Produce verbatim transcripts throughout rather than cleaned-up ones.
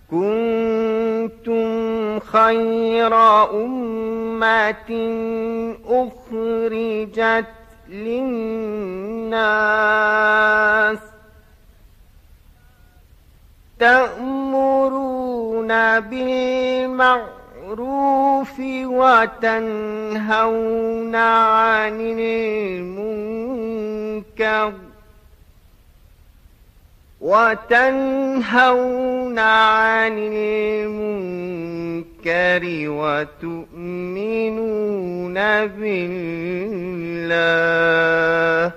كنتم خير أمة أخرجت للناس تأمرون بالمعروف وتنهون عن المنكر وتنهون عن المنكر وتؤمنون بالله.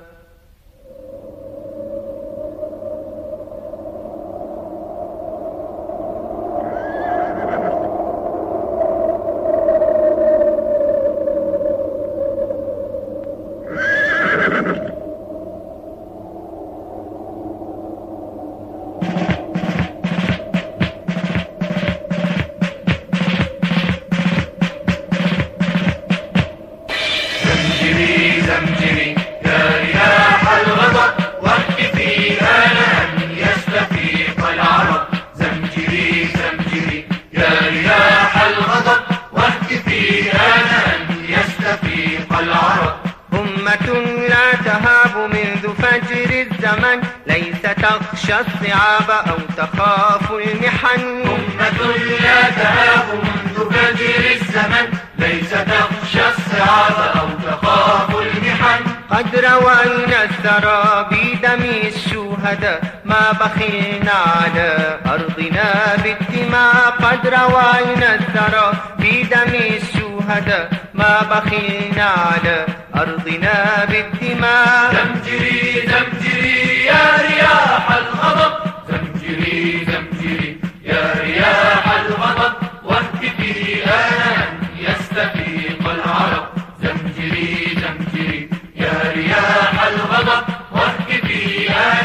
لا تهاب منذ فجر الزمن ليس تخشى الصعاب أو تخاف المحن. أمة لا تهاب منذ فجر الزمن ليس تخشى الصعاب أو تخاف المحن. قد روينا الثرى بدم الشهداء ما بخلنا على أرضنا بالدماء. قد روينا الثرى بدم الشهداء ما بخلنا على أرضنا بالدماء. زمجري زمجري يا رياح الغضب زمجري زمجري يا رياح الغضب واهتفي آن يستفيق العرب. زمجري زمجري يا رياح الغضب واهتفي آن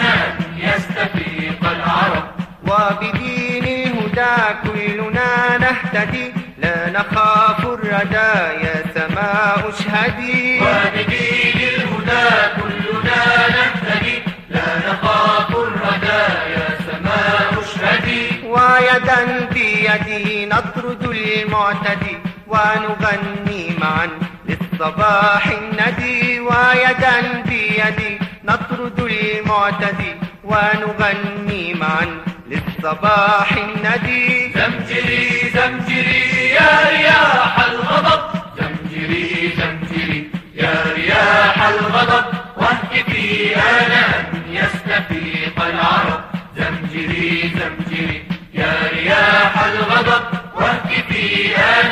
يستفيق العرب. وبدين الهدى كلنا نهتدي لا نخاف الردى يا سماء اشهدي. وبدين الهدى كلنا نهتدي لا نخاف الردى يا سماء اشهدي. ويدا بيدي نطرد المعتدي ونغني معا للصباح الندي. ويدا بيدي نطرد المعتدي ونغني معا للصباح الندي. زمجري زمجري يا رياح الغضب زمجري زمجري يا رياح الغضب واهتفي آن يستفيق العرب. زمجري زمجري يا رياح الغضب واهتفي آن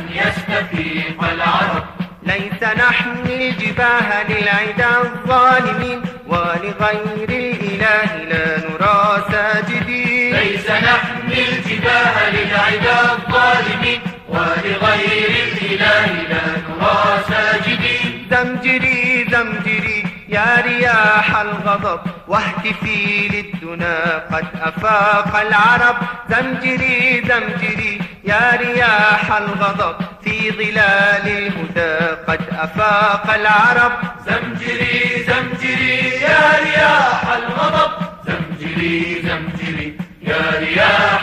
يستفيق العرب. ليس نحمي الجباه للعدا الظالمين ولغير الإله لا نرى ساجدين. ليس نحمي الجباه للعدا الظالمين ولغير الإله لا نرى ساجدين. زمجري زمجري يا رياح الغضب واهتفي للدنا قد أفاق العرب. زمجري زمجري يا رياح الغضب في ظلال الهدى قد أفاق العرب. زمجري زمجري يا رياح الغضب زمجري زمجري يا رياح